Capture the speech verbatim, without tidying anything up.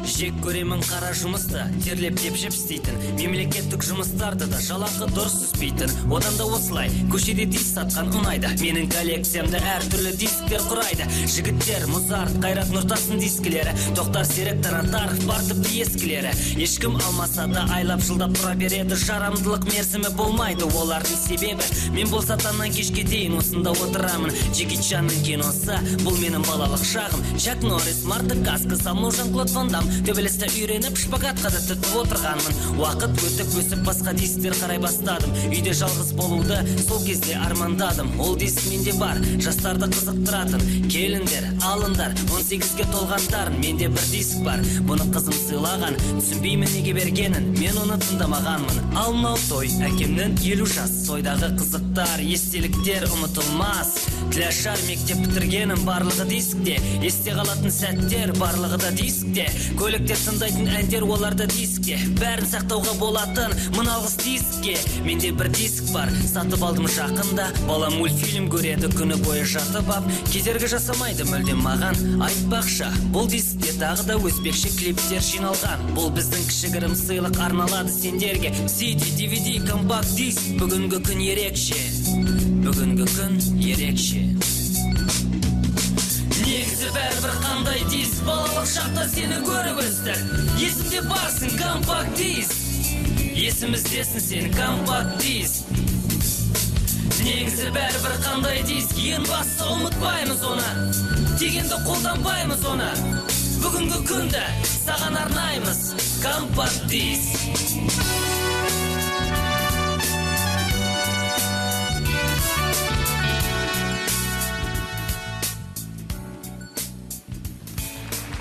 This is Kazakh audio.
Жек көремін қара жұмысты, терлеп тепшіп істейтін, мемлекеттік жұмыстарды да жалақы дұрыс түспейтін. Одан да осылай, көшеде диск сатқан ұнайды. Менің коллекциямда әр түрлі дисктер құрайды. Жігіттер, Музарт, Қайрат Нұртастың дискілері, Тоқтар Серік, Таратаров бар тіпті ескілері. Ешкім алмаса да айлап жылдап тұра береді. Жарамдылық мерзімі болмайды олардың себебі. Мен болса таңнан кешке дейін осында отырамын. Джеки Чанның киносы, бұл менің балалық шағым. Чак Норрис, Марта Каска, Самло, Жан-Клод Ван Дам, төбелесті үйреніп шпагатқа да түтіп отырғанмын. Уақыт өтіп өсіп басқа дисктер қарай бастадым. Үйде жалғыз болуды сол кезде армандадым. Ол диск менде бар, жастарды қызықтыратын. Келіңдер, алыңдар, он сегізге толғандар. Менде бір диск бар, бұны қызым сыйлаған. Түсінбеймін неге бергенін, мен оны тыңдамағанмын. Ал мынау той, әкемнің елу жас. Тойдағы қызықтар, естеліктер ұмытылмас. Тілашар мектеп бітіргенім барлығы дискте. Есте қалатын сәттер барлығы да дискте. Көлікте тыңдайтын әндер оларда дискте. Бәрін сақтауға болатын мыналғыз дискке. Менде бір диск бар, сатып алдым жақында. Бала мультфильм көреді күні бойы жатып ап. Кедергі жасамайды мүлдем маған. Айтпақша, бұл дискте тағы да өзбекше клиптер жиналған. Бұл біздің кішігірім сыйлық арналады сендерге. си ди, ди ви ди, компакт диск. Бүгінгі күн ерекше. Бүгінгі күн ерекше. Негізі бәрібір қандай диск. Балалық шақта сені көріп өсті. Есімде барсың компакт диск. Есіміздесің сен компакт диск. Негізі бәрібір қандай диск. Ең басты ұмытпаймыз оны, дегенді қолданбаймыз оны. Бүгінгі күнді саған арнаймыз компакт диск.